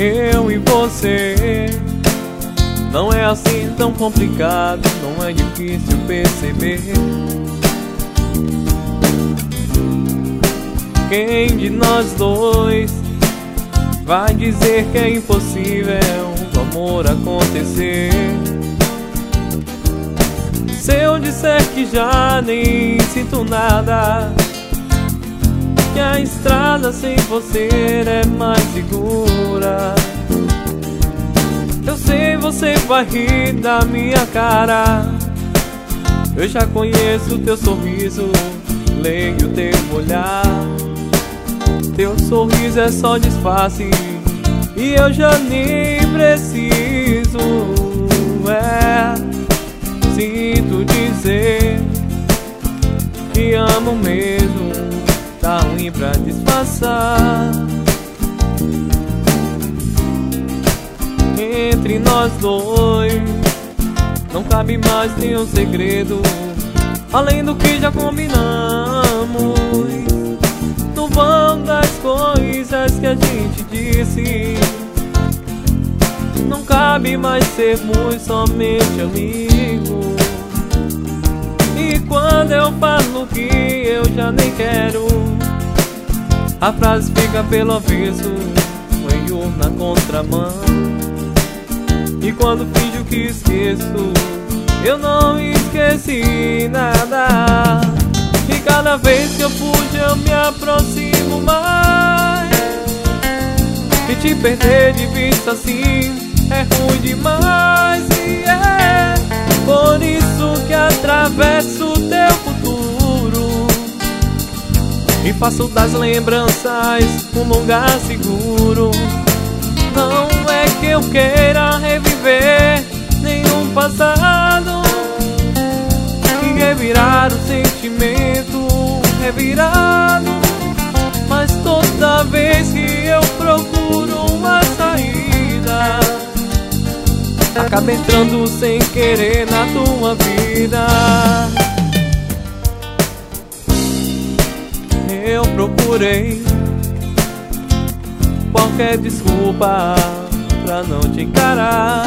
eu e você. Não é assim tão complicado, não é difícil perceber. Quem de nós dois vai dizer que é impossível o amor acontecer? Se eu disser que já nem sinto nada, que a estrada sem você é mais segura, eu sei você vai rir da minha cara. Eu já conheço teu sorriso, leio teu olhar. Teu sorriso é só disfarce e eu já nem preciso. Sinto dizer que amo mesmo, tá ruim pra disfarçar. Entre nós dois não cabe mais nenhum segredo, além do que já combinamos. No vão das coisas que a gente disse, não cabe mais sermos somente amigos. E quando eu falo que eu já nem quero, a frase fica pelo avesso, meio na contramão. E quando finjo que esqueço, eu não esqueci nada. E cada vez que eu fujo eu me aproximo mais. E te perder de vista assim é ruim demais. E é por isso que atravesso o teu futuro e faço das lembranças um lugar seguro. Não é que eu queira reviver nenhum passado e revirar o sentimento revirado, mas toda vez que eu procuro uma saída, acaba entrando sem querer na tua vida. Eu procurei qualquer desculpa pra não te encarar,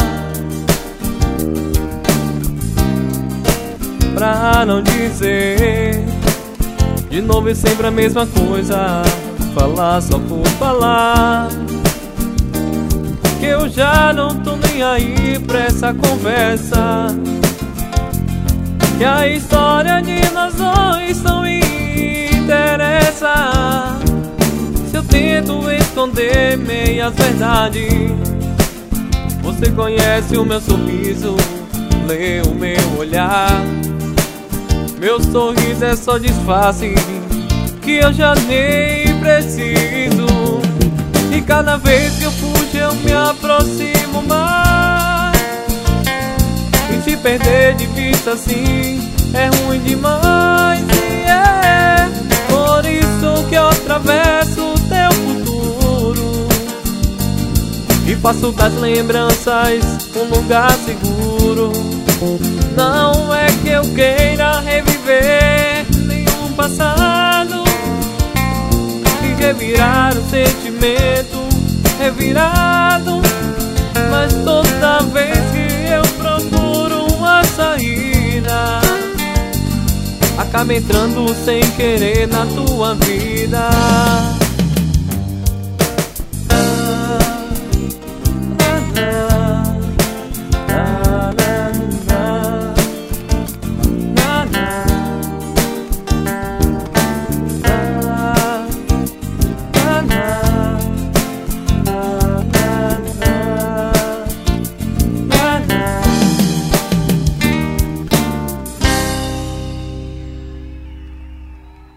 pra não dizer de novo e sempre a mesma coisa, falar só por falar. Que eu já não tô nem aí pra essa conversa, que a história de nós dois não me interessa. Se eu tento esconder meias verdades, você conhece o meu sorriso, lê o meu olhar. Meu sorriso é só disfarce que eu já nem preciso. E cada vez que eu fujo eu me aproximo mais. E te perder de vista assim é ruim demais. E é por isso que eu atravesso o teu futuro e faço das lembranças um lugar seguro. Não é que eu queira reviver nenhum passado e revirar o sentimento revirado, mas toda vez que eu procuro uma saída, acaba entrando sem querer na tua vida.